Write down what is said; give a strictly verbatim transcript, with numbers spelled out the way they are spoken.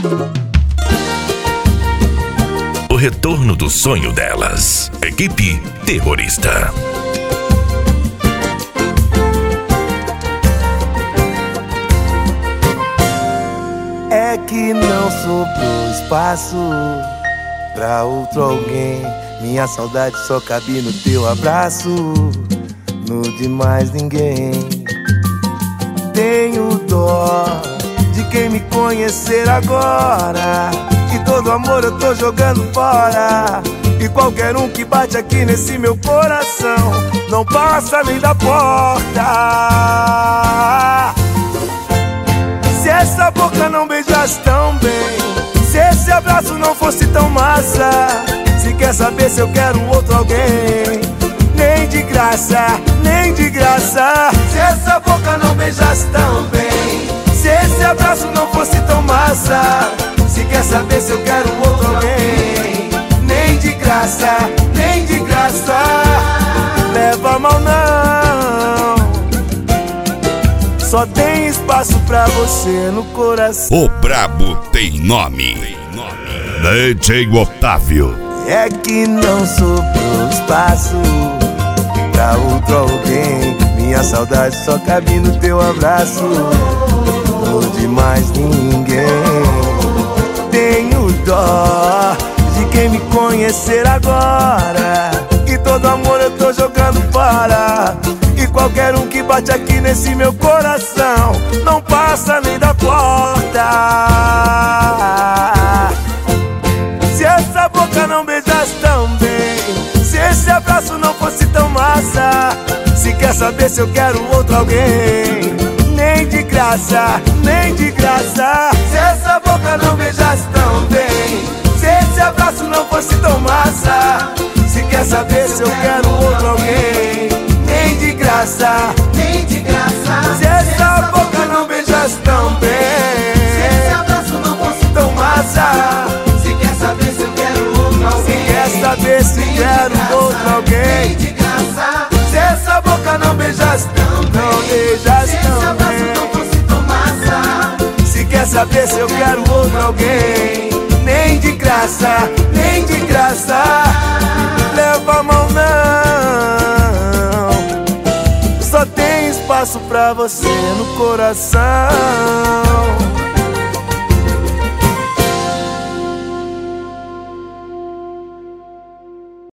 O retorno do sonho delas. Equipe Terrorista. É que não sobrou espaço pra outro alguém. Minha saudade só cabe no teu abraço, no de mais ninguém. Tenho dó de quem me conhecer agora, e todo amor eu tô jogando fora. E qualquer um que bate aqui nesse meu coração não passa nem da porta. Se essa boca não beijasse tão bem, se esse abraço não fosse tão massa, se quer saber se eu quero outro alguém, nem de graça, nem de graça. Se essa boca não beijasse tão bem, se esse abraço não fosse tão massa, se quer saber se eu quero outro alguém, nem de graça, nem de graça. Leva mal não, só tem espaço pra você no coração. O brabo tem nome, D J Otávio. É que não sobrou espaço pra outro alguém. Minha saudade só cabe no teu abraço, no de mais ninguém. Tenho dó de quem me conhecer agora, e todo amor eu tô jogando fora. E qualquer um que bate aqui nesse meu coração não passa nem da porta. Se essa boca não beijasse tão bem, se esse abraço não fosse tão massa, se quer saber se eu quero outro alguém, nem de graça, nem de graça. Se essa boca não beijasse tão bem, se esse abraço não fosse tão massa, se quer saber se eu quero outro alguém, nem de graça, nem de graça. Se essa boca não beijasse tão bem, se esse abraço não fosse tão massa, se quer saber se eu quero outro alguém, se quer saber se quero outro alguém, nem de graça. Se essa boca não beijasse tão bem, não beijasse tão bem, não fosse tão massa, se quer saber se eu quero outro alguém, nem de graça, nem de graça. Leva a mão não, só tem espaço pra você no coração.